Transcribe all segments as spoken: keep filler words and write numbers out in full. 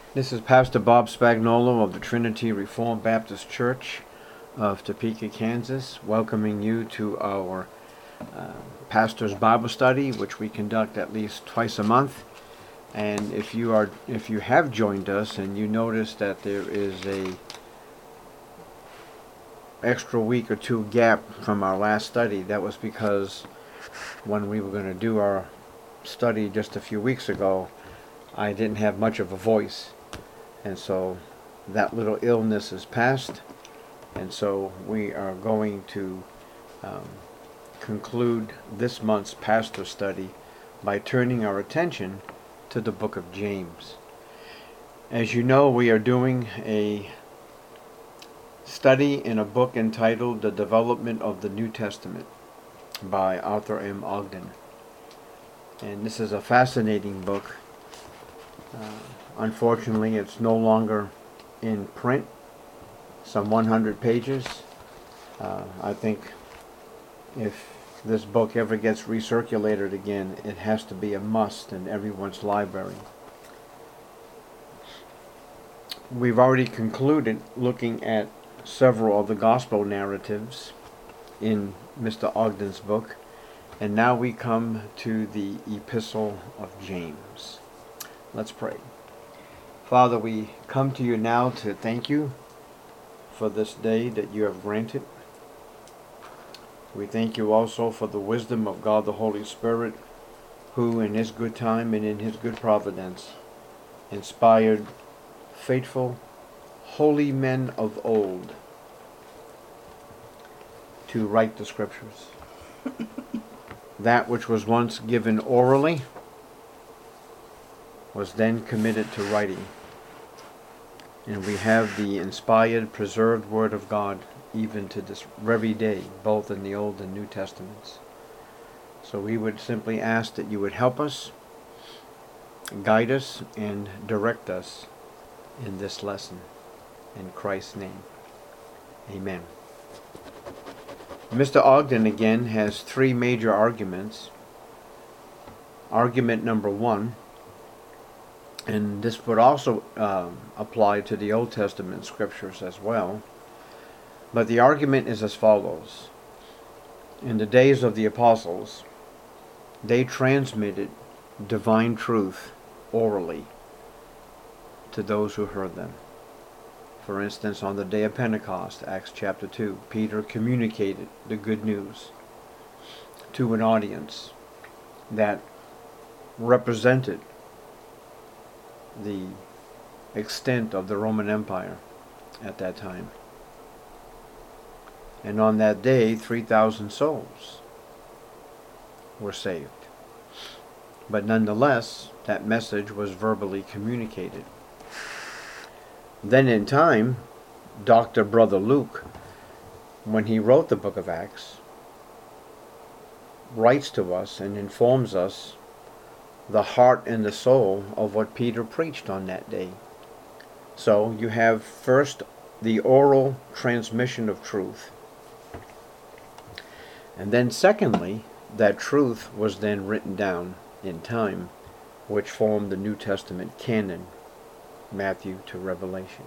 This is Pastor Bob Spagnolo of the Trinity Reformed Baptist Church of Topeka, Kansas, welcoming you to our uh, Pastor's Bible Study, which we conduct at least twice a month. And if you are, if you have joined us and you notice that there is a extra week or two gap from our last study, that was because when we were going to do our study just a few weeks ago, I didn't have much of a voice. And so that little illness is past, and so we are going to um, conclude this month's pastor study by turning our attention to the book of James. As you know, we are doing a study in a book entitled The Development of the New Testament by Arthur M. Ogden. And this is a fascinating book. Uh, unfortunately, it's no longer in print. Some one hundred pages. Uh, I think if this book ever gets recirculated again, it has to be a must in everyone's library. We've already concluded looking at several of the gospel narratives in Mister Ogden's book, and now we come to the Epistle of James. Let's pray. Father, we come to you now to thank you for this day that you have granted. We thank you also for the wisdom of God the Holy Spirit, who in his good time and in his good providence inspired faithful, holy men of old to write the scriptures. That which was once given orally was then committed to writing. And we have the inspired, preserved Word of God even to this very day, both in the Old and New Testaments. So we would simply ask that you would help us, guide us, and direct us in this lesson. In Christ's name, amen. Mister Ogden again has three major arguments. Argument number one, and this would also um, apply to the Old Testament scriptures as well. But the argument is as follows. In the days of the apostles, they transmitted divine truth orally to those who heard them. For instance, on the day of Pentecost, Acts chapter two, Peter communicated the good news to an audience that represented the extent of the Roman Empire at that time. And on that day, three thousand souls were saved. But nonetheless, that message was verbally communicated. Then in time, Doctor Brother Luke, when he wrote the book of Acts, writes to us and informs us the heart and the soul of what Peter preached on that day. So you have first the oral transmission of truth, and then secondly, that truth was then written down in time, which formed the New Testament canon, Matthew to Revelation.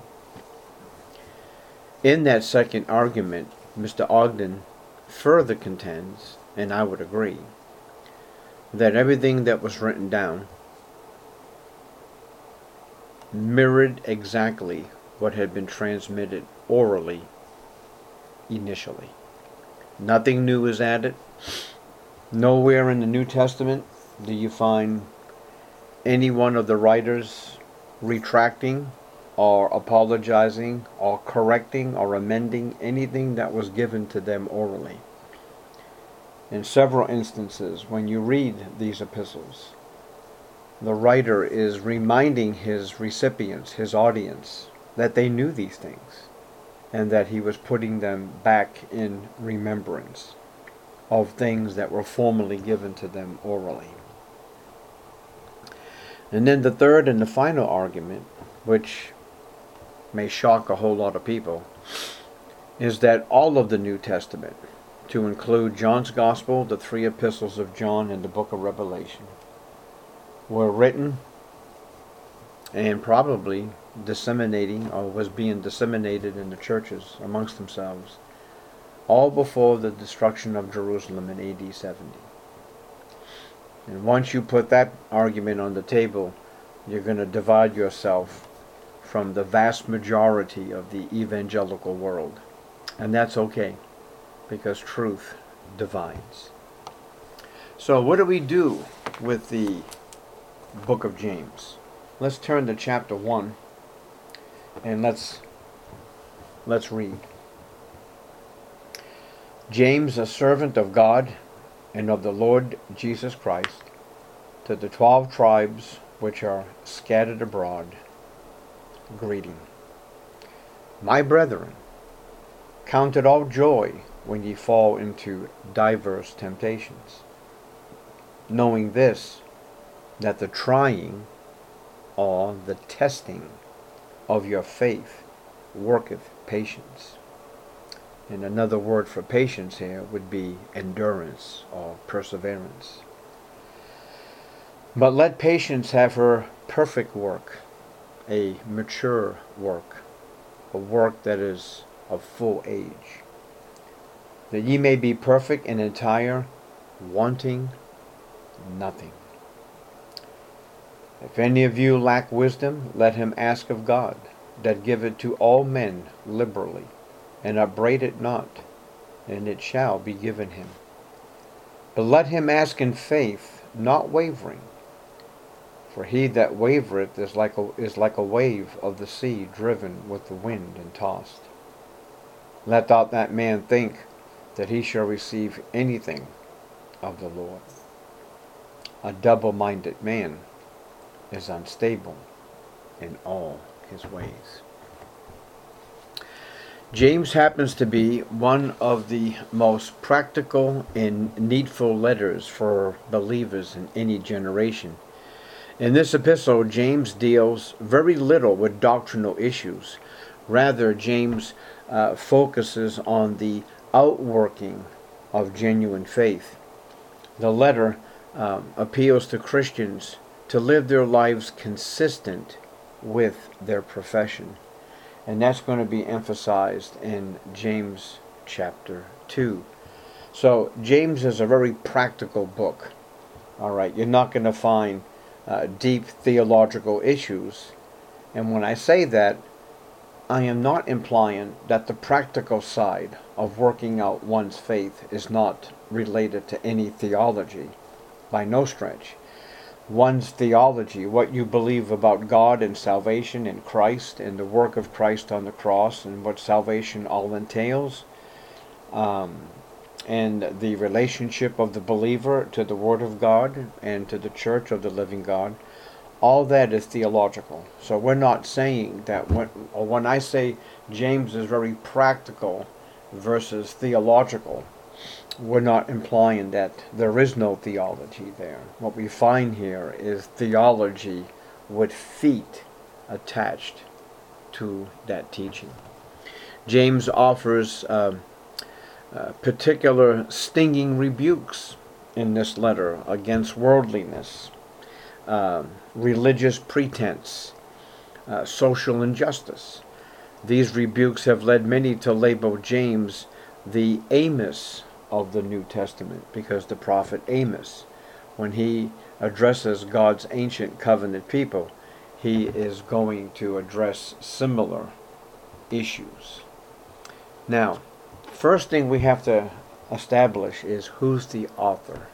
In that second argument, Mister Ogden further contends, and I would agree, that everything that was written down mirrored exactly what had been transmitted orally initially. Nothing new is added. Nowhere in the New Testament do you find any one of the writers retracting or apologizing or correcting or amending anything that was given to them orally. In several instances, when you read these epistles, the writer is reminding his recipients, his audience, that they knew these things and that he was putting them back in remembrance of things that were formerly given to them orally. And then the third and the final argument, which may shock a whole lot of people, is that all of the New Testament, to include John's Gospel, the three epistles of John, and the book of Revelation, were written and probably disseminating, or was being disseminated in the churches amongst themselves, all before the destruction of Jerusalem in A D seventy. And once you put that argument on the table, you're going to divide yourself from the vast majority of the evangelical world. And that's okay, because truth divides. So what do we do with the book of James? Let's turn to chapter one, and let's let's read. James, a servant of God and of the Lord Jesus Christ, to the twelve tribes which are scattered abroad, greeting. My brethren, count it all joy when ye fall into diverse temptations, knowing this, that the trying, or the testing, of your faith worketh patience. And another word for patience here would be endurance or perseverance. But let patience have her perfect work, a mature work, a work that is of full age, that ye may be perfect and entire, wanting nothing. If any of you lack wisdom, let him ask of God, that giveth to all men liberally, and upbraid it not, and it shall be given him. But let him ask in faith, not wavering. For he that wavereth is like a, is like a wave of the sea driven with the wind and tossed. Let not that man think that he shall receive anything of the Lord. A double-minded man is unstable in all his ways. James happens to be one of the most practical and needful letters for believers in any generation. In this epistle, James deals very little with doctrinal issues. Rather, James uh, focuses on the outworking of genuine faith. The letter um, appeals to Christians to live their lives consistent with their profession. And that's going to be emphasized in James chapter two. So James is a very practical book. All right, you're not going to find uh, deep theological issues. And when I say that, I am not implying that the practical side of working out one's faith is not related to any theology, by no stretch. One's theology, what you believe about God and salvation and Christ and the work of Christ on the cross and what salvation all entails, um, and the relationship of the believer to the Word of God and to the Church of the living God, all that is theological. So we're not saying that when, or when I say James is very practical versus theological, we're not implying that there is no theology there. What we find here is theology with feet attached to that teaching. James offers uh, uh, particular stinging rebukes in this letter against worldliness, uh, religious pretense, uh, social injustice. These rebukes have led many to label James the Amos of the New Testament, because the prophet Amos, when he addresses God's ancient covenant people, he is going to address similar issues. Now, first thing we have to establish is who's the author.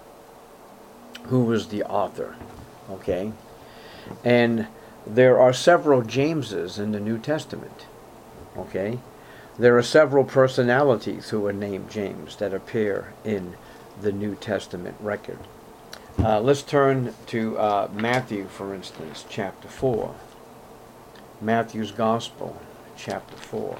Who is the author? Okay? And there are several Jameses in the New Testament. Okay? There are several personalities who are named James that appear in the New Testament record. Uh, let's turn to uh, Matthew, for instance, chapter four. Matthew's Gospel, chapter four.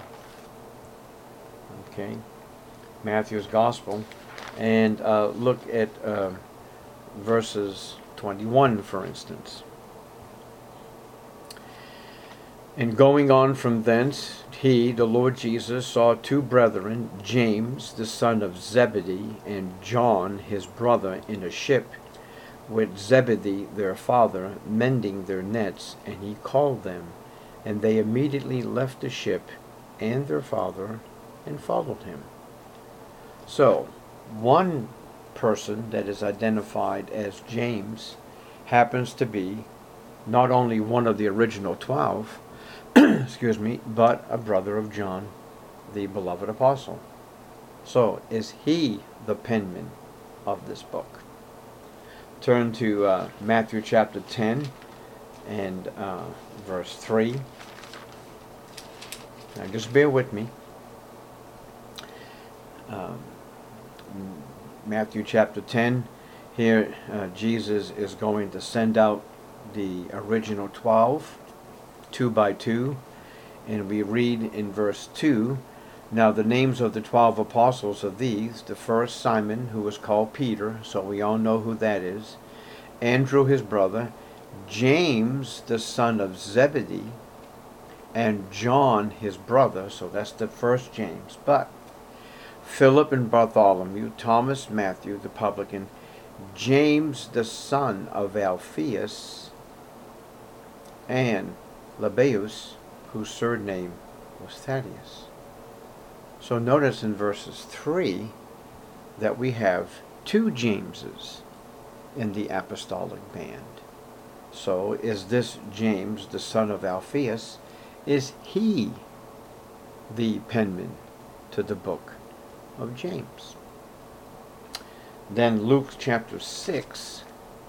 Okay, Matthew's Gospel, and uh, look at uh, verses twenty-one, for instance. And going on from thence, he, the Lord Jesus, saw two brethren, James, the son of Zebedee, and John, his brother, in a ship, with Zebedee their father, mending their nets, and he called them, and they immediately left the ship and their father and followed him. So, one person that is identified as James happens to be not only one of the original twelve, excuse me, but a brother of John, the beloved apostle. So, is he the penman of this book? Turn to uh, Matthew chapter ten and uh, verse three. Now just bear with me. Um, Matthew chapter ten, here uh, Jesus is going to send out the original twelve, two by two, and we read in verse two, now the names of the twelve apostles are these: the first Simon, who was called Peter, so we all know who that is; Andrew his brother, James the son of Zebedee, and John his brother, so that's the first James, but Philip and Bartholomew, Thomas, Matthew the publican, James the son of Alphaeus, and Lebbaeus, whose surname was Thaddeus. So notice in verses three that we have two Jameses in the apostolic band. So is this James, the son of Alphaeus, is he the penman to the book of James? Then Luke chapter six.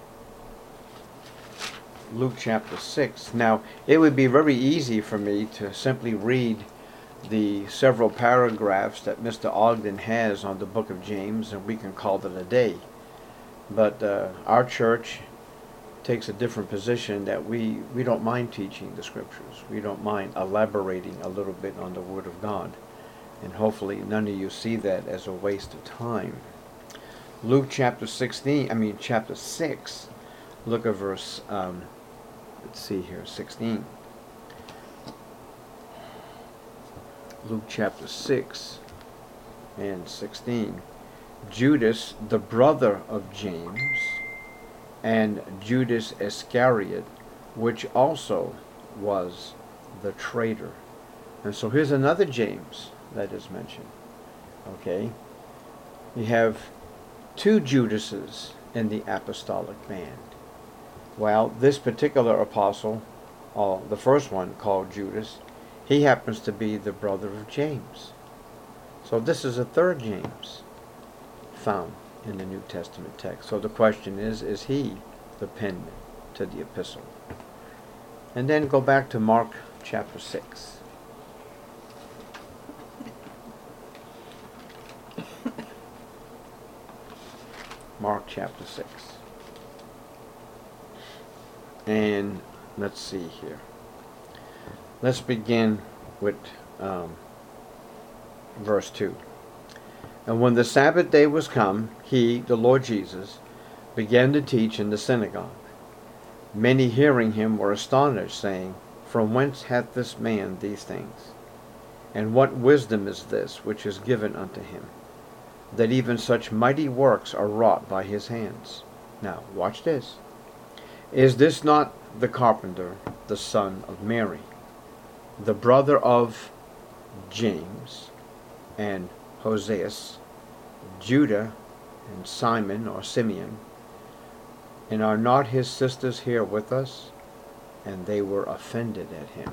Luke chapter six. Now, it would be very easy for me to simply read the several paragraphs that Mister Ogden has on the book of James, and we can call it a day. But uh, our church takes a different position, that we, we don't mind teaching the scriptures. We don't mind elaborating a little bit on the Word of God. And hopefully none of you see that as a waste of time. Luke chapter sixteen, I mean chapter six, look at verse, um, let's see here, sixteen. Luke chapter six and sixteen. Judas, the brother of James, and Judas Iscariot, which also was the traitor. And so here's another James that is mentioned. Okay? You have two Judases in the apostolic band. Well, this particular apostle, uh, the first one called Judas, he happens to be the brother of James. So this is a third James found in the New Testament text. So the question is, is he the penman to the epistle? And then go back to Mark chapter six. Mark chapter six. And let's see here. Let's begin with um, verse two. And when the Sabbath day was come, he, the Lord Jesus, began to teach in the synagogue. Many hearing him were astonished, saying, From whence hath this man these things? And what wisdom is this which is given unto him, that even such mighty works are wrought by his hands? Now, watch this. Is this not the carpenter, the son of Mary, the brother of James, and Hoseas, Judah, and Simon or Simeon? And are not his sisters here with us? And they were offended at him.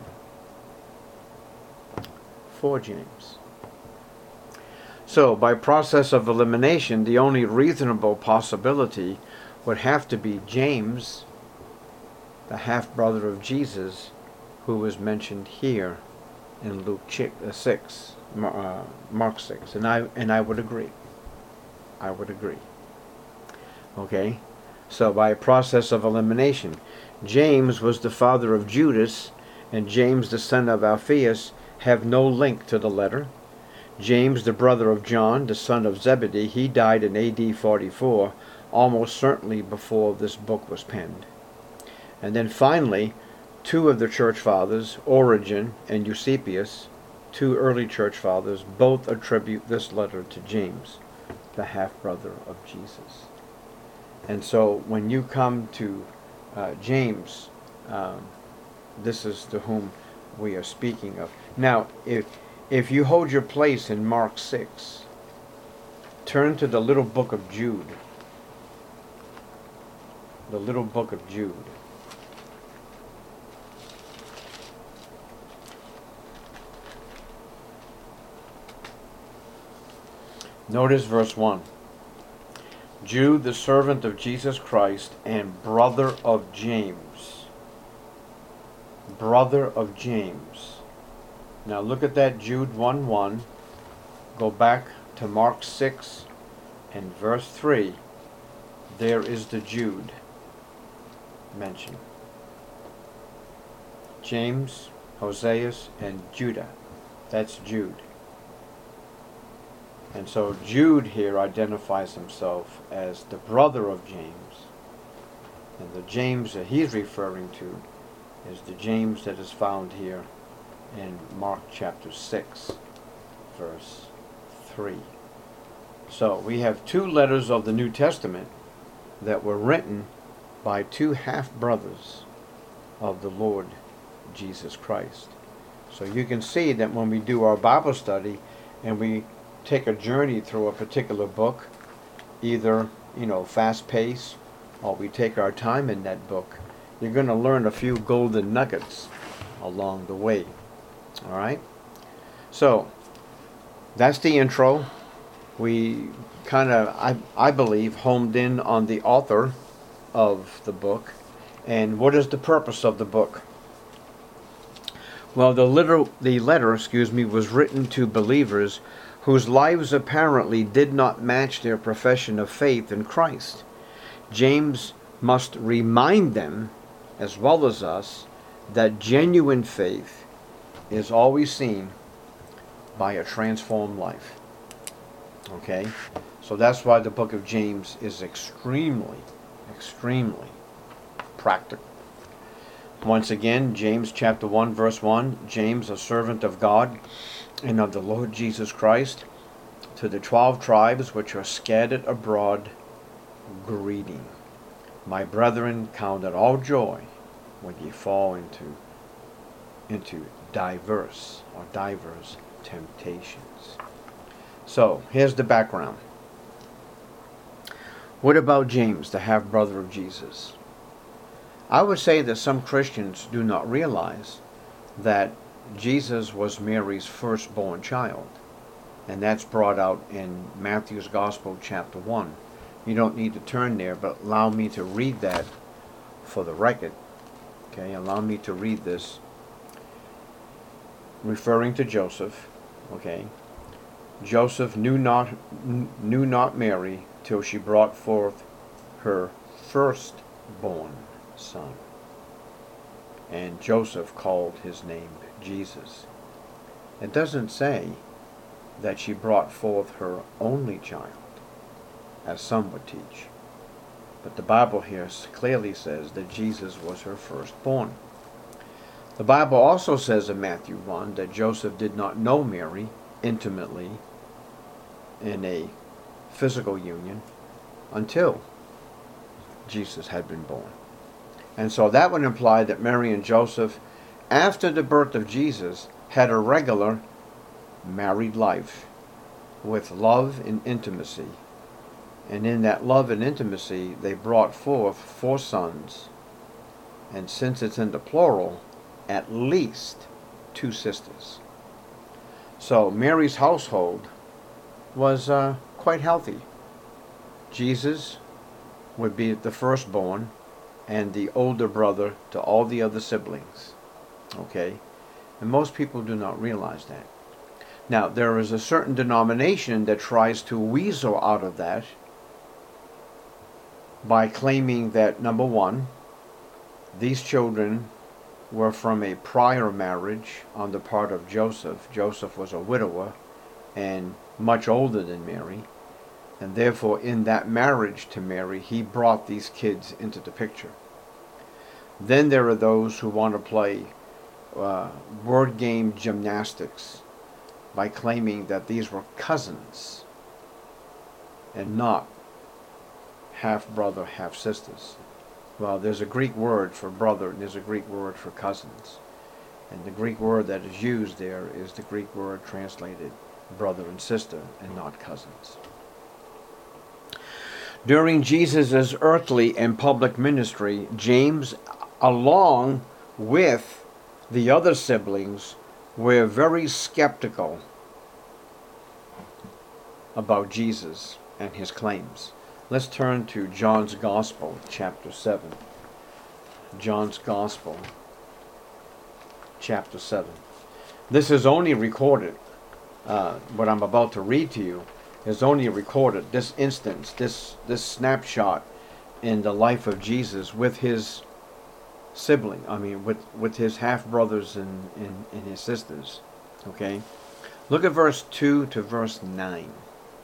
For James. So, by process of elimination, the only reasonable possibility would have to be James, the half-brother of Jesus, who was mentioned here in Luke six, uh, Mark six, and I and I would agree. I would agree. Okay, so by a process of elimination, James was the father of Judas, and James the son of Alphaeus have no link to the letter. James, the brother of John, the son of Zebedee, he died in A D forty-four, almost certainly before this book was penned. And then finally, two of the church fathers, Origen and Eusebius, two early church fathers, both attribute this letter to James, the half-brother of Jesus. And so when you come to uh, James, um, this is to whom we are speaking of. Now, if, if you hold your place in Mark six, turn to the little book of Jude. The little book of Jude. Notice verse one. Jude, the servant of Jesus Christ and brother of James. Brother of James. Now look at that, Jude one one. Go back to Mark six and verse three. There is the Jude mentioned. James, Hoseas, and Judah. That's Jude. And so Jude here identifies himself as the brother of James. And the James that he's referring to is the James that is found here in Mark chapter six, verse three. So we have two letters of the New Testament that were written by two half-brothers of the Lord Jesus Christ. So you can see that when we do our Bible study and we take a journey through a particular book, either, you know, fast pace, or we take our time in that book, you're going to learn a few golden nuggets along the way. All right? So, that's the intro. We kind of, I, I believe, homed in on the author of the book. And what is the purpose of the book? Well, the letter, the letter, excuse me, was written to believers whose lives apparently did not match their profession of faith in Christ. James must remind them, as well as us, that genuine faith is always seen by a transformed life. Okay? So that's why the book of James is extremely, extremely practical. Once again, James chapter one, verse one, James, a servant of God and of the Lord Jesus Christ, to the twelve tribes which are scattered abroad, greeting. My brethren, count it all joy when ye fall into into diverse or divers temptations. So, here's the background. What about James, the half-brother of Jesus? I would say that some Christians do not realize that Jesus was Mary's firstborn child. And that's brought out in Matthew's Gospel, chapter one. You don't need to turn there, but allow me to read that for the record. Okay, allow me to read this. Referring to Joseph, okay. Joseph knew not, knew not Mary till she brought forth her firstborn son. And Joseph called his name Jesus. It doesn't say that she brought forth her only child, as some would teach. But the Bible here clearly says that Jesus was her firstborn. The Bible also says in Matthew one that Joseph did not know Mary intimately in a physical union until Jesus had been born. And so that would imply that Mary and Joseph, after the birth of Jesus, had a regular married life with love and intimacy. And in that love and intimacy, they brought forth four sons. And since it's in the plural, at least two sisters. So Mary's household was uh, quite healthy. Jesus would be the firstborn and the older brother to all the other siblings. Okay? And most people do not realize that. Now, there is a certain denomination that tries to weasel out of that by claiming that, number one, these children were from a prior marriage on the part of Joseph. Joseph was a widower and much older than Mary, and therefore in that marriage to Mary, he brought these kids into the picture. Then there are those who want to play uh, word game gymnastics by claiming that these were cousins and not half-brother, half-sisters. Well, there's a Greek word for brother and there's a Greek word for cousins. And the Greek word that is used there is the Greek word translated brother and sister and not cousins. During Jesus' earthly and public ministry, James, along with the other siblings, were very skeptical about Jesus and his claims. Let's turn to John's Gospel, chapter seven. John's Gospel, chapter seven. This is only recorded, uh, what I'm about to read to you is only recorded, this instance, this, this snapshot in the life of Jesus with his sibling, I mean with, with his half-brothers and, and, and his sisters. Okay? Look at verse two to verse nine.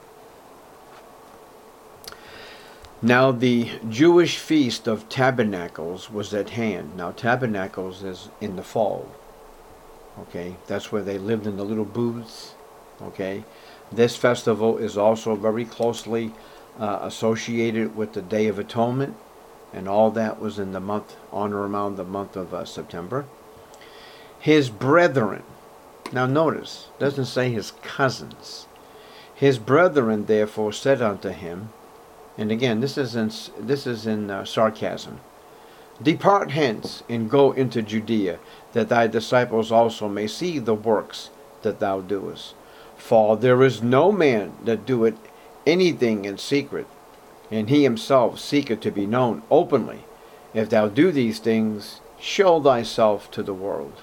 Now the Jewish feast of tabernacles was at hand. Now tabernacles is in the fall. Okay, that's where they lived in the little booths. Okay, this festival is also very closely uh, associated with the Day of Atonement, and all that was in the month, on or around the month of uh, September. His brethren, now notice, it doesn't say his cousins. His brethren therefore said unto him, and again, this is in, this is in uh, sarcasm, Depart hence, and go into Judea, that thy disciples also may see the works that thou doest. For there is no man that doeth anything in secret, and he himself seeketh to be known openly. If thou do these things, show thyself to the world.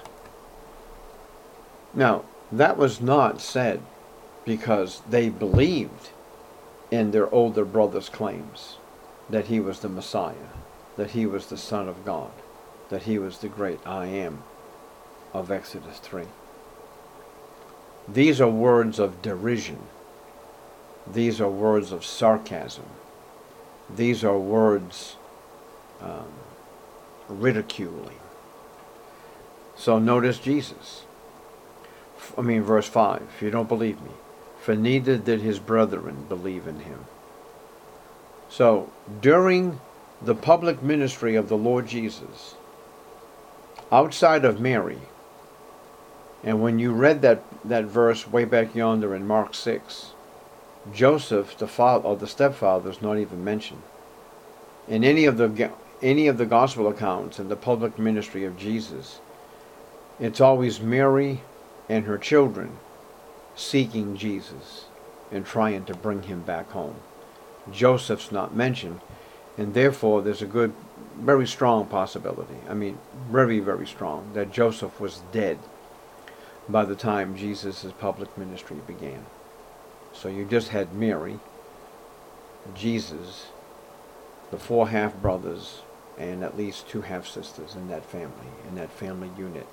Now, that was not said because they believed in their older brother's claims that he was the Messiah, that he was the Son of God, that he was the great I Am of Exodus three. These are words of derision. These are words of sarcasm. These are words um, ridiculing. So notice Jesus. I mean, verse five, if you don't believe me, for neither did his brethren believe in him. So, during the public ministry of the Lord Jesus, outside of Mary, and when you read that, that verse way back yonder in Mark six, Joseph, the father or the stepfather, is not even mentioned. In any of the any of the gospel accounts in the public ministry of Jesus, it's always Mary and her children seeking Jesus and trying to bring him back home. Joseph's not mentioned, and therefore there's a good, very strong possibility, I mean very, very strong, that Joseph was dead by the time Jesus' public ministry began. So you just had Mary, Jesus, the four half-brothers, and at least two half-sisters in that family, in that family unit.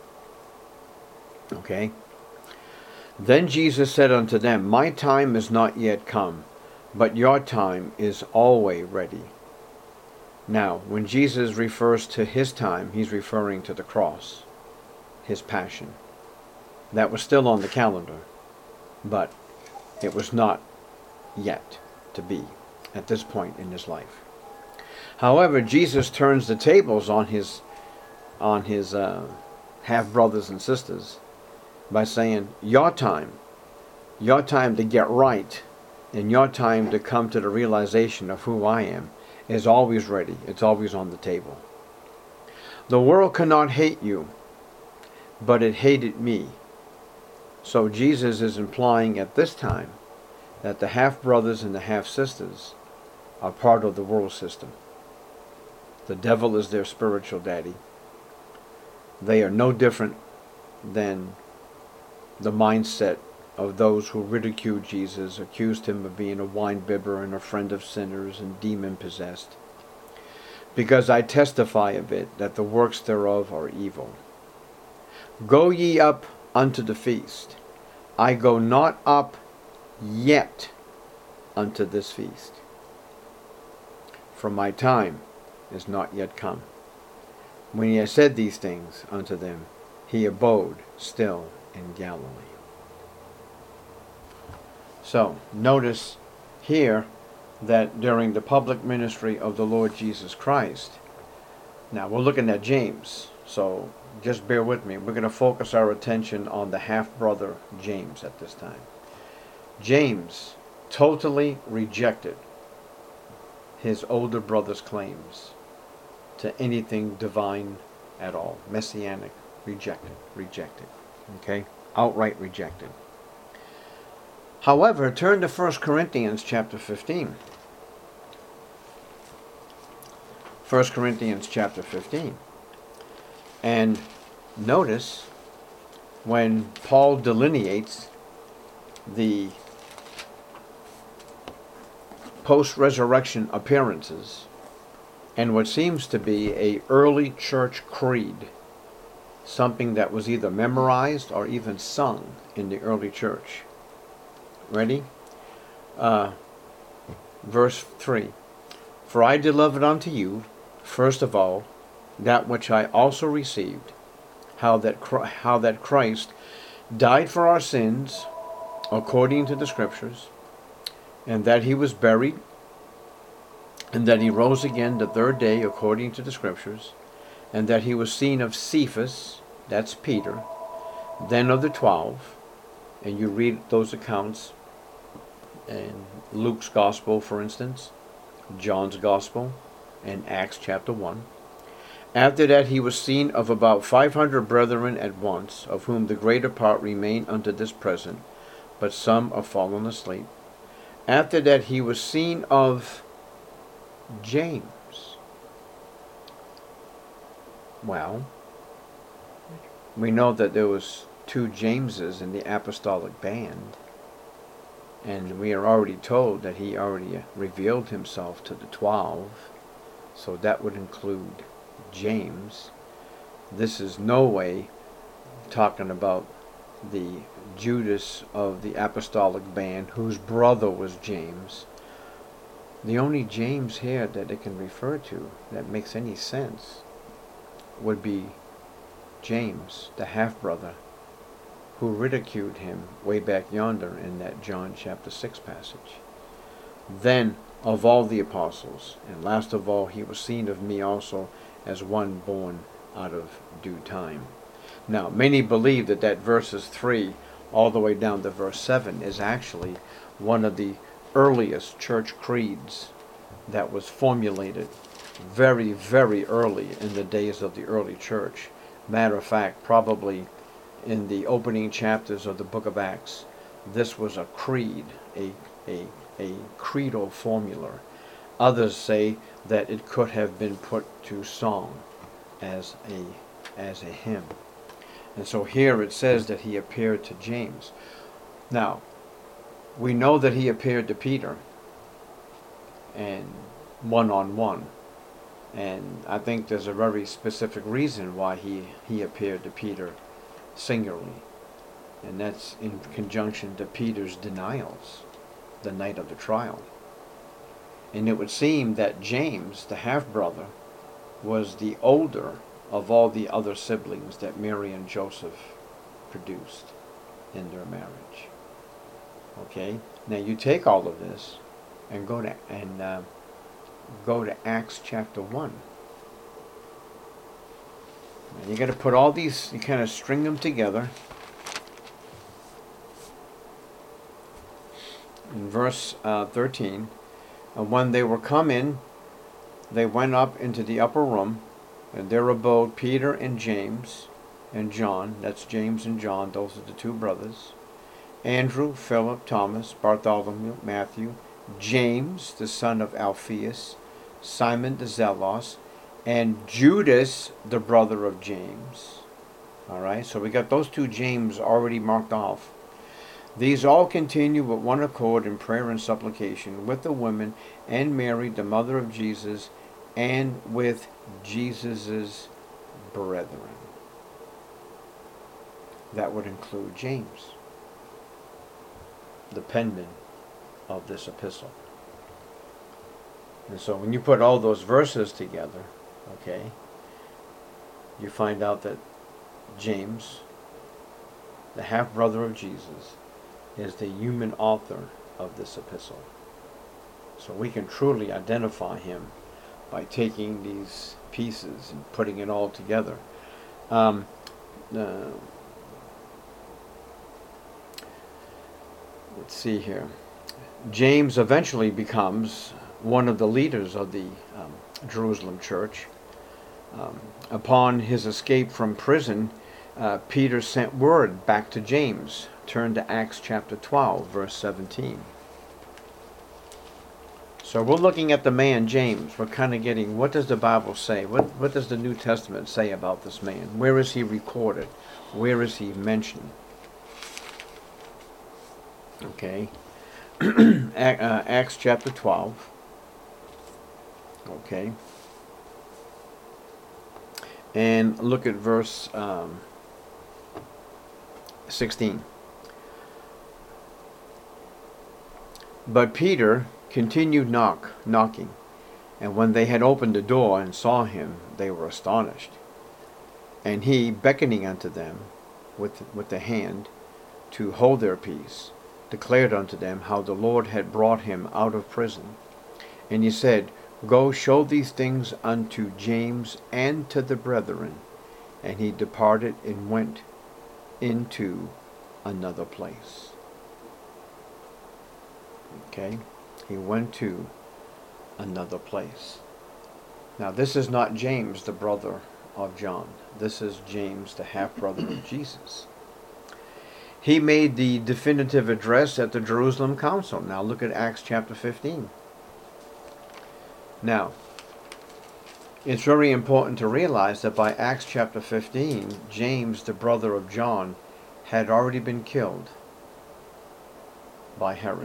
Okay? Then Jesus said unto them, My time is not yet come, but your time is always ready. Now, when Jesus refers to his time, he's referring to the cross, his passion. That was still on the calendar, but it was not yet to be at this point in his life. However, Jesus turns the tables on his on his uh, half-brothers and sisters by saying, your time, your time to get right, and your time to come to the realization of who I am is always ready. It's always on the table. The world cannot hate you, but it hated me. So Jesus is implying at this time that the half-brothers and the half-sisters are part of the world system. The devil is their spiritual daddy. They are no different than the mindset of those who ridiculed Jesus, accused him of being a wine-bibber and a friend of sinners and demon-possessed. Because I testify of it, that the works thereof are evil. Go ye up unto the feast. I go not up yet unto this feast, for my time is not yet come. When he had said these things unto them, he abode still in Galilee. So, notice here that during the public ministry of the Lord Jesus Christ, now we're looking at James, so just bear with me. We're going to focus our attention on the half-brother James at this time. James totally rejected his older brother's claims to anything divine at all. Messianic, rejected, rejected. Okay? Outright rejected. However, turn to First Corinthians chapter fifteen. First Corinthians chapter fifteen. And notice when Paul delineates the post-resurrection appearances and what seems to be a early church creed, something that was either memorized or even sung in the early church. Ready? Uh, verse three. For I delivered unto you, first of all, that which I also received, how that how that Christ died for our sins, according to the Scriptures, and that he was buried, and that he rose again the third day, according to the Scriptures, and that he was seen of Cephas, that's Peter, then of the twelve, and you read those accounts in Luke's Gospel, for instance, John's Gospel, and Acts chapter one. After that he was seen of about five hundred brethren at once, of whom the greater part remain unto this present, but some are fallen asleep. After that he was seen of James. Well, we know that there was two Jameses in the apostolic band, and we are already told that he already revealed himself to the twelve, so that would include James. This is no way talking about the Judas of the apostolic band whose brother was James. The only James here that it can refer to that makes any sense would be James, the half-brother, who ridiculed him way back yonder in that John chapter six passage. Then of all the apostles, and last of all he was seen of me also, as one born out of due time. Now, many believe that that verses three all the way down to verse seven is actually one of the earliest church creeds that was formulated very, very early in the days of the early church. Matter of fact, probably in the opening chapters of the book of Acts, this was a creed, a, a, a creedal formula. Others say that it could have been put to song as a as a hymn. And so here it says that he appeared to James. Now, we know that he appeared to Peter, and one-on-one. And I think there's a very specific reason why he, he appeared to Peter singularly. And that's in conjunction to Peter's denials the night of the trial. And it would seem that James, the half-brother, was the older of all the other siblings that Mary and Joseph produced in their marriage. Okay? Now you take all of this and go to and uh, go to Acts chapter one. And you got to put all these, you kind of string them together. In verse uh, thirteen, and when they were come in, they went up into the upper room, and there abode Peter and James and John. That's James and John, those are the two brothers. Andrew, Philip, Thomas, Bartholomew, Matthew, James, the son of Alphaeus, Simon the Zealot, and Judas, the brother of James. Alright, so we got those two James already marked off. These all continue with one accord in prayer and supplication with the women and Mary, the mother of Jesus, and with Jesus's brethren. That would include James, the penman of this epistle. And so when you put all those verses together, okay, you find out that James, the half-brother of Jesus, is the human author of this epistle. So we can truly identify him by taking these pieces and putting it all together. Um, uh, let's see here. James eventually becomes one of the leaders of the um, Jerusalem church. Um, upon his escape from prison, uh, Peter sent word back to James. Turn to Acts chapter twelve, verse seventeen. So we're looking at the man James. We're kind of getting, what does the Bible say? What, what does the New Testament say about this man? Where is he recorded? Where is he mentioned? Okay. Acts chapter twelve. Okay. And look at verse um, sixteen. But Peter continued knock, knocking, and when they had opened the door and saw him, they were astonished. And he, beckoning unto them with, with the hand to hold their peace, declared unto them how the Lord had brought him out of prison. And he said, Go show these things unto James and to the brethren. And he departed and went into another place. Okay? He went to another place. Now this is not James, the brother of John. This is James, the half-brother of Jesus. He made the definitive address at the Jerusalem Council. Now look at Acts chapter fifteen. Now, it's very important to realize that by Acts chapter fifteen, James, the brother of John, had already been killed by Herod.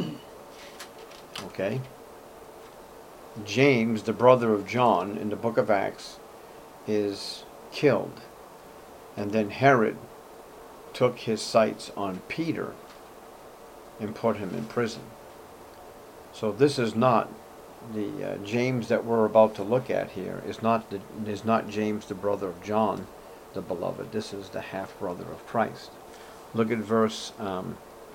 Okay? James, the brother of John, in the book of Acts, is killed. And then Herod took his sights on Peter and put him in prison. So this is not the uh, James that we're about to look at here. Is not the, is not James, the brother of John, the beloved. This is the half-brother of Christ. Look at verse, um,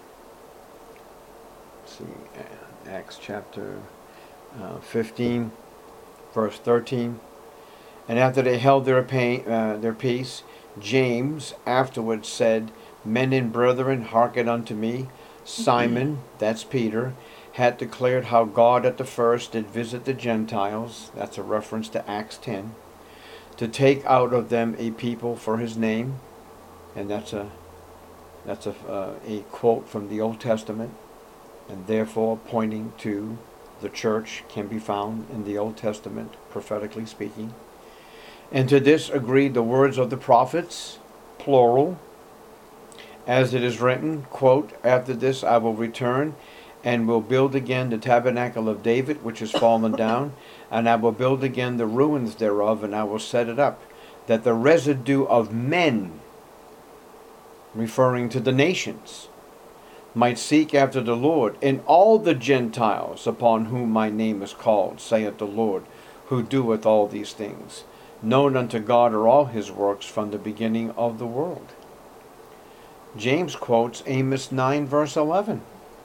let's see, Acts chapter uh, fifteen, verse thirteen. And after they held their, pain, uh, their peace, James afterwards said, Men and brethren, hearken unto me. Simon, that's Peter, had declared how God at the first did visit the Gentiles, that's a reference to Acts ten, to take out of them a people for his name, and that's a that's a, uh, a quote from the Old Testament, and therefore pointing to the church can be found in the Old Testament, prophetically speaking. And to this agreed the words of the prophets, plural, as it is written, quote, After this I will return, and will build again the tabernacle of David, which is fallen down, and I will build again the ruins thereof, and I will set it up, that the residue of men, referring to the nations, might seek after the Lord, and all the Gentiles upon whom my name is called, saith the Lord, who doeth all these things. Known unto God are all his works from the beginning of the world. James quotes Amos nine, verse eleven.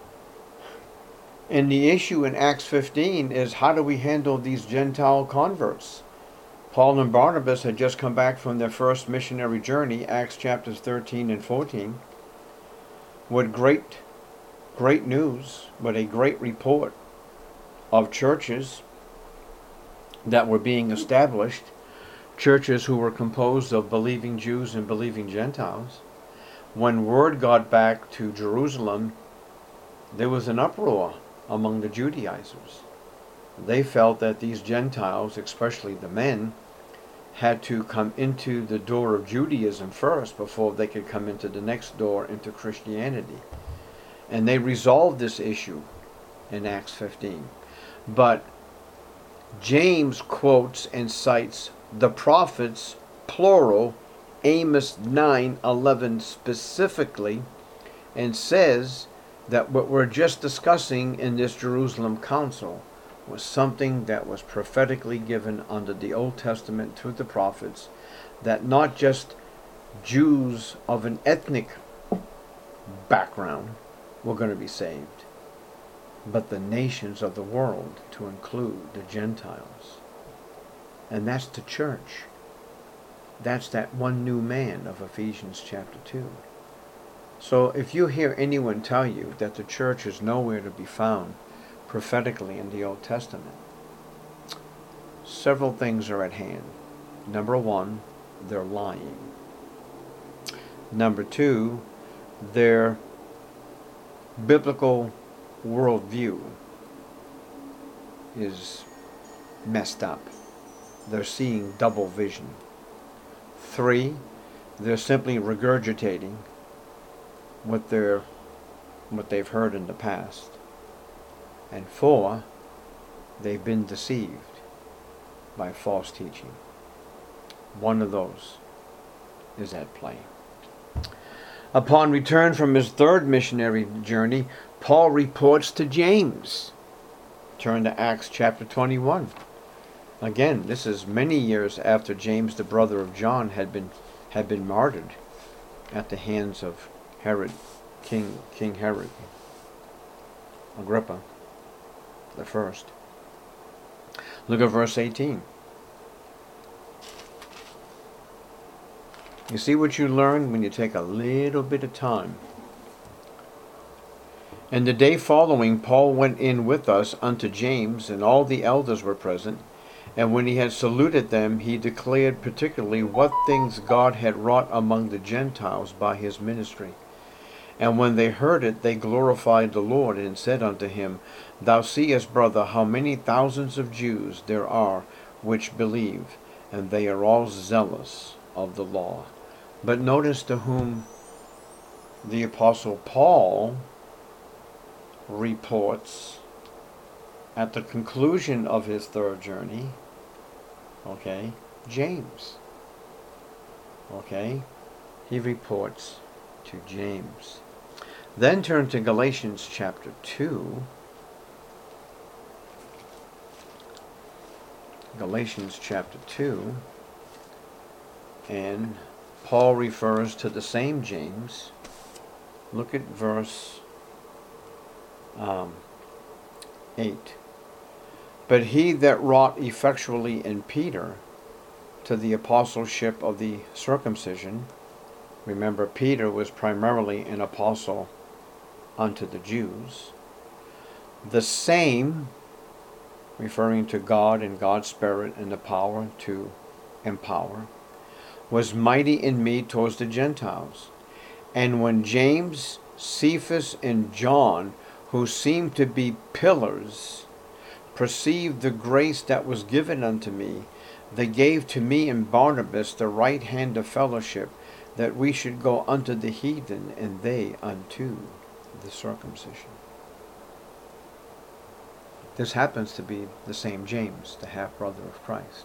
And the issue in Acts fifteen is, how do we handle these Gentile converts? Paul and Barnabas had just come back from their first missionary journey, Acts chapters thirteen and fourteen, with great, great news, with a great report of churches that were being established, churches who were composed of believing Jews and believing Gentiles. When word got back to Jerusalem, there was an uproar among the Judaizers. They felt that these Gentiles, especially the men, had to come into the door of Judaism first before they could come into the next door into Christianity. And they resolved this issue in Acts fifteen. But James quotes and cites the prophets, plural, Amos nine eleven specifically, and says that what we're just discussing in this Jerusalem Council was something that was prophetically given under the Old Testament through the prophets, that not just Jews of an ethnic background were going to be saved, but the nations of the world, to include the Gentiles. And that's the church. That's that one new man of Ephesians chapter two. So if you hear anyone tell you that the church is nowhere to be found prophetically in the Old Testament, several things are at hand. Number one, they're lying. Number two, their biblical worldview is messed up. They're seeing double vision. Three, they're simply regurgitating what they're what they've heard in the past. And four, they've been deceived by false teaching. One of those is at play. Upon return from his third missionary journey, Paul reports to James. Turn to Acts chapter twenty-one. Again, this is many years after James, the brother of John, had been had been martyred at the hands of Herod, King King Herod, Agrippa the first. Look at verse eighteen. You see what you learn when you take a little bit of time. And the day following, Paul went in with us unto James, and all the elders were present. And when he had saluted them, he declared particularly what things God had wrought among the Gentiles by his ministry. And when they heard it, they glorified the Lord, and said unto him, Thou seest, brother, how many thousands of Jews there are which believe, and they are all zealous of the law. But notice to whom the Apostle Paul reports at the conclusion of his third journey. Okay, James. Okay, he reports to James. Then turn to Galatians chapter two. Galatians chapter two. And Paul refers to the same James. Look at verse um, eight. But he that wrought effectually in Peter to the apostleship of the circumcision, remember Peter was primarily an apostle unto the Jews, the same, referring to God and God's Spirit and the power to empower, was mighty in me towards the Gentiles. And when James, Cephas, and John, who seemed to be pillars, perceived the grace that was given unto me, they gave to me and Barnabas the right hand of fellowship, that we should go unto the heathen, and they unto the circumcision. This happens to be the same James, the half-brother of Christ.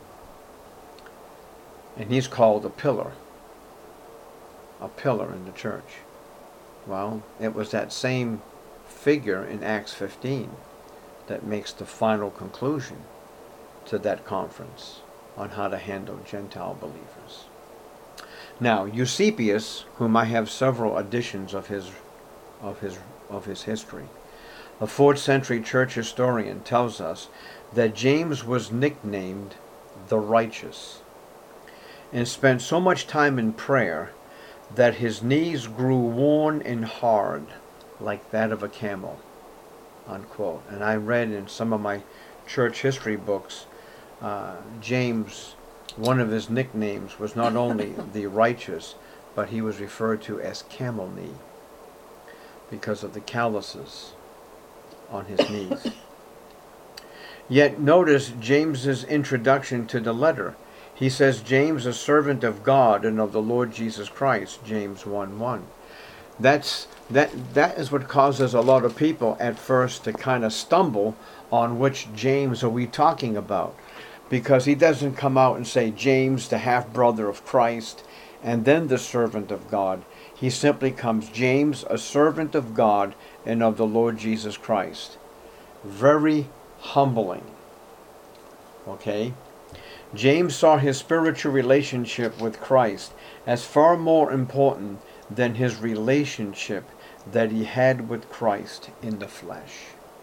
And he's called a pillar. A pillar in the church. Well, it was that same figure in Acts fifteen that makes the final conclusion to that conference on how to handle Gentile believers. Now, Eusebius, whom I have several editions of his of his of his history, a fourth century church historian, tells us that James was nicknamed the Righteous, and spent so much time in prayer that his knees grew worn and hard like that of a camel, unquote. And I read in some of my church history books, uh, James, one of his nicknames was not only the Righteous, but he was referred to as Camel Knee because of the calluses on his knees. Yet notice James's introduction to the letter. He says, James, a servant of God and of the Lord Jesus Christ, James one one. That's, that, that is what causes a lot of people at first to kind of stumble on which James are we talking about. Because he doesn't come out and say, James, the half-brother of Christ, and then the servant of God. He simply comes, James, a servant of God and of the Lord Jesus Christ. Very humbling. Okay? James saw his spiritual relationship with Christ as far more important than his relationship that he had with Christ in the flesh.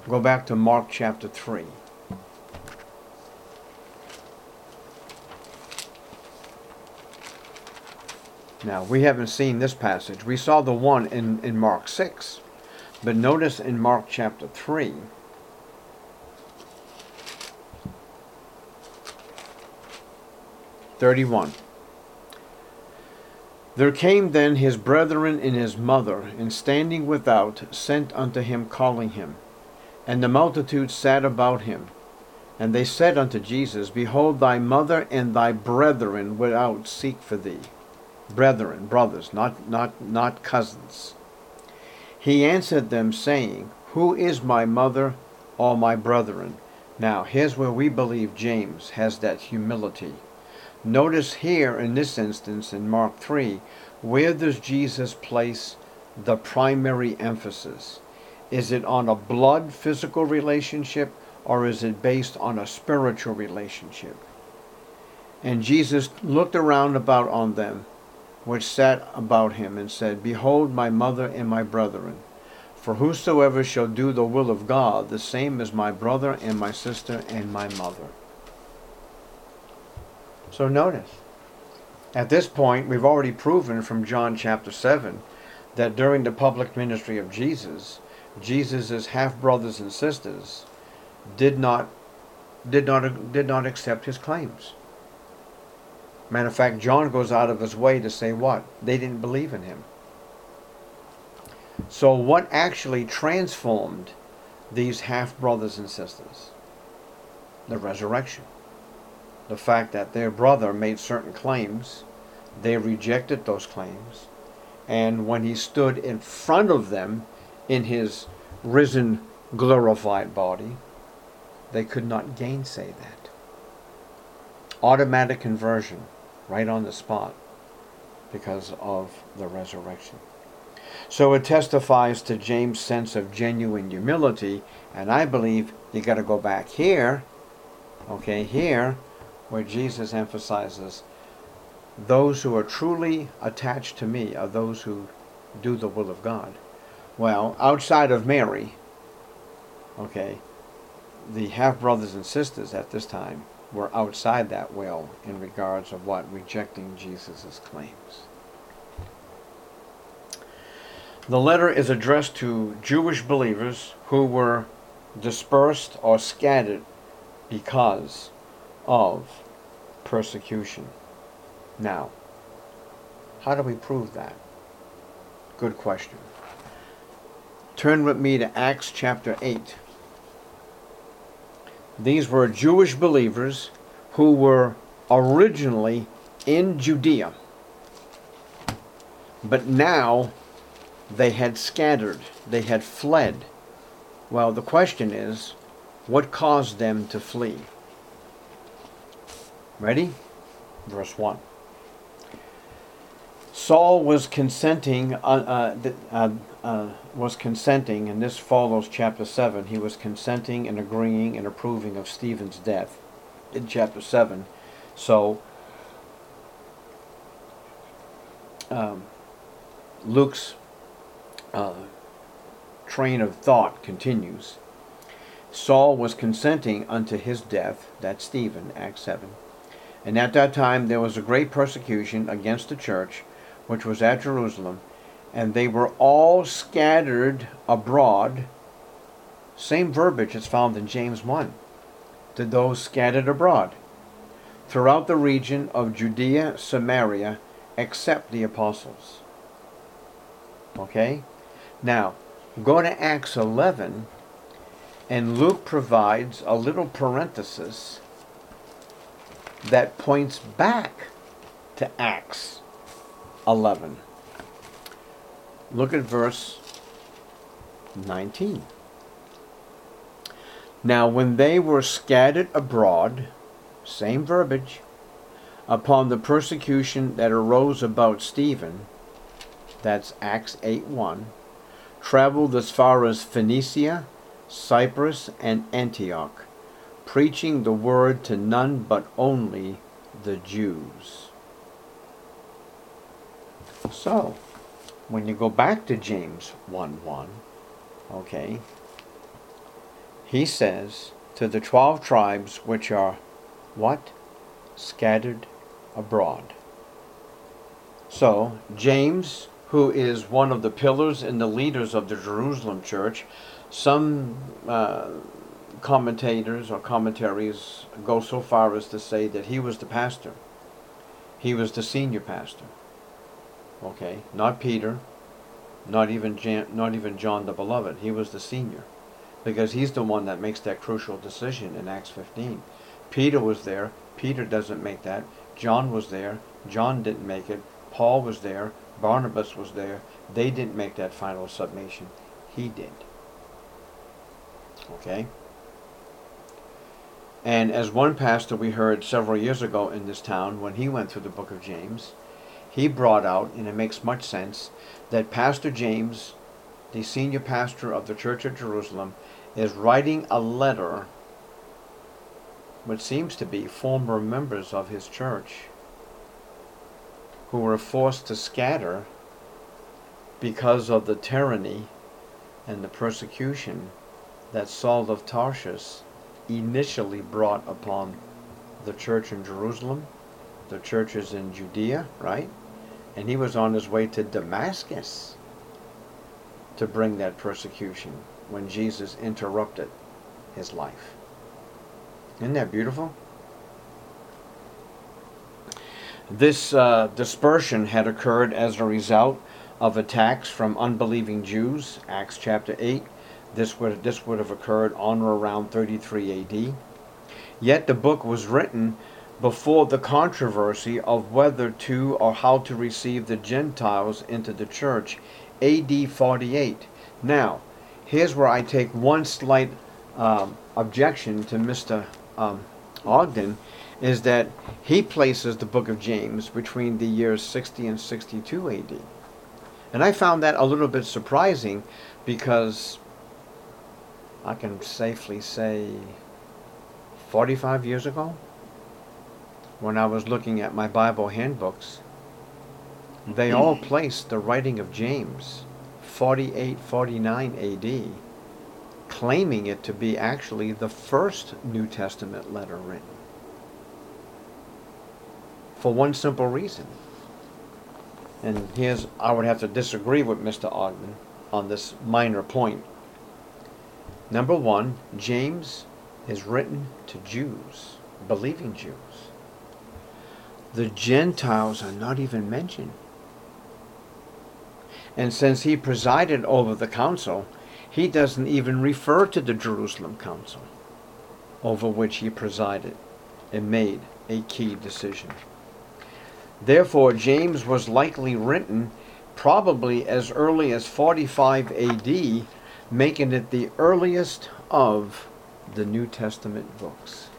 Go back to Mark chapter three. Now, we haven't seen this passage. We saw the one in, in Mark six. But notice in Mark chapter three, thirty-one. There came then his brethren and his mother, and standing without, sent unto him, calling him. And the multitude sat about him. And they said unto Jesus, Behold, thy mother and thy brethren without seek for thee. Brethren, brothers, not, not, not cousins. He answered them, saying, Who is my mother or my brethren? Now, here's where we believe James has that humility. Notice here in this instance in Mark three, where does Jesus place the primary emphasis? Is it on a blood physical relationship, or is it based on a spiritual relationship? And Jesus looked around about on them, which sat about him, and said, Behold my mother and my brethren. For whosoever shall do the will of God, the same is my brother and my sister and my mother. So notice, at this point, we've already proven from John chapter seven that during the public ministry of Jesus, Jesus' half-brothers and sisters did not, did not, did not accept his claims. Matter of fact, John goes out of his way to say what? They didn't believe in him. So what actually transformed these half-brothers and sisters? The resurrection. The fact that their brother made certain claims, they rejected those claims, and when he stood in front of them in his risen, glorified body, they could not gainsay that. Automatic conversion, right on the spot, because of the resurrection. So it testifies to James' sense of genuine humility, and I believe you got to go back here, okay, here, where Jesus emphasizes, those who are truly attached to me are those who do the will of God. Well, outside of Mary, okay, the half-brothers and sisters at this time were outside that will in regards of what? Rejecting Jesus' claims. The letter is addressed to Jewish believers who were dispersed or scattered because of persecution. Now, how do we prove that? Good question. Turn with me to Acts chapter eight. These were Jewish believers who were originally in Judea, but now they had scattered, they had fled. Well, the question is, what caused them to flee? Ready? Verse one. Saul was consenting, uh, uh, uh, uh, was consenting, and this follows chapter seven. He was consenting and agreeing and approving of Stephen's death in chapter seven. So, um, Luke's uh, train of thought continues. Saul was consenting unto his death, that's Stephen, Acts seven. And at that time there was a great persecution against the church, which was at Jerusalem, and they were all scattered abroad. Same verbiage is found in James one. To those scattered abroad, throughout the region of Judea, Samaria, except the apostles. Okay? Now, go to Acts eleven, and Luke provides a little parenthesis that points back to Acts eleven. Look at verse nineteen. Now when they were scattered abroad, same verbiage, upon the persecution that arose about Stephen, that's Acts eight one, traveled as far as Phoenicia, Cyprus, and Antioch, preaching the word to none but only the Jews. So, when you go back to James one one, okay, he says, to the twelve tribes which are, what? Scattered abroad. So, James, who is one of the pillars and the leaders of the Jerusalem church, some uh, commentators or commentaries go so far as to say that he was the pastor. He was the senior pastor. Okay, not Peter, not even Jan, not even John the Beloved. He was the senior, because he's the one that makes that crucial decision in Acts fifteen. Peter was there. Peter doesn't make that. John was there. John didn't make it. Paul was there. Barnabas was there. They didn't make that final submission. He did. Okay? And as one pastor we heard several years ago in this town, when he went through the book of James, he brought out, and it makes much sense, that Pastor James, the senior pastor of the Church of Jerusalem, is writing a letter, what seems to be former members of his church, who were forced to scatter because of the tyranny and the persecution that Saul of Tarsus initially brought upon the church in Jerusalem, the churches in Judea, right? And he was on his way to Damascus to bring that persecution when Jesus interrupted his life. Isn't that beautiful? This uh, dispersion had occurred as a result of attacks from unbelieving Jews, Acts chapter eight. This would, this would have occurred on or around thirty-three A D. Yet the book was written before the controversy of whether to or how to receive the Gentiles into the church, A D forty-eight. Now, here's where I take one slight um, objection to Mister Um, Ogden, is that he places the book of James between the years sixty and sixty-two A D. And I found that a little bit surprising, because I can safely say forty-five years ago, when I was looking at my Bible handbooks, they all placed the writing of James forty-eight, forty-nine A D, claiming it to be actually the first New Testament letter written. For one simple reason. And here's, I would have to disagree with Mister Ogden on this minor point. Number one, James is written to Jews, believing Jews. The Gentiles are not even mentioned. And since he presided over the council, he doesn't even refer to the Jerusalem council over which he presided and made a key decision. Therefore, James was likely written probably as early as forty-five A D, making it the earliest of the New Testament books.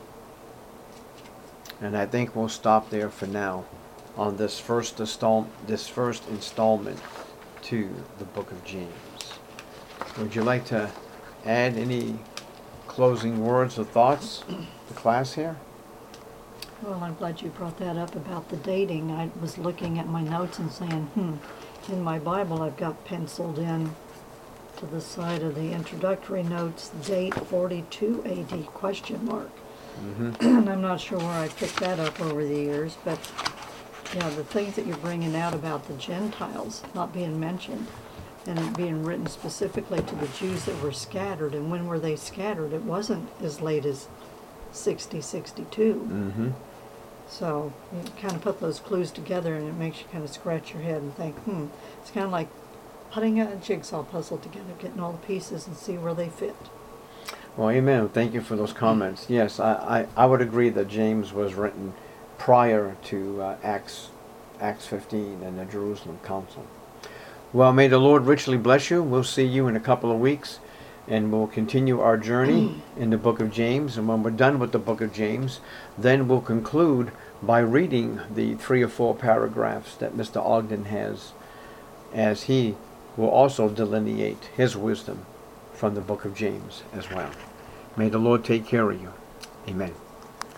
And I think we'll stop there for now on this first install this first installment to the book of James. Would you like to add any closing words or thoughts to class here? Well, I'm glad you brought that up about the dating. I was looking at my notes and saying, hmm, in my Bible I've got penciled in to the side of the introductory notes, date forty-two A D, question mark. Mm-hmm. And I'm not sure where I picked that up over the years, but yeah, the things that you're bringing out about the Gentiles not being mentioned and it being written specifically to the Jews that were scattered, and when were they scattered? It wasn't as late as sixty, sixty-two. Mm-hmm. So you kind of put those clues together and it makes you kind of scratch your head and think, hmm, it's kind of like putting a jigsaw puzzle together, getting all the pieces and see where they fit. Well, amen. Thank you for those comments. Yes, I, I, I would agree that James was written prior to uh, Acts, Acts fifteen and the Jerusalem Council. Well, may the Lord richly bless you. We'll see you in a couple of weeks, and we'll continue our journey in the book of James. And when we're done with the book of James, then we'll conclude by reading the three or four paragraphs that Mister Ogden has, as he will also delineate his wisdom from the book of James as well. May the Lord take care of you. Amen.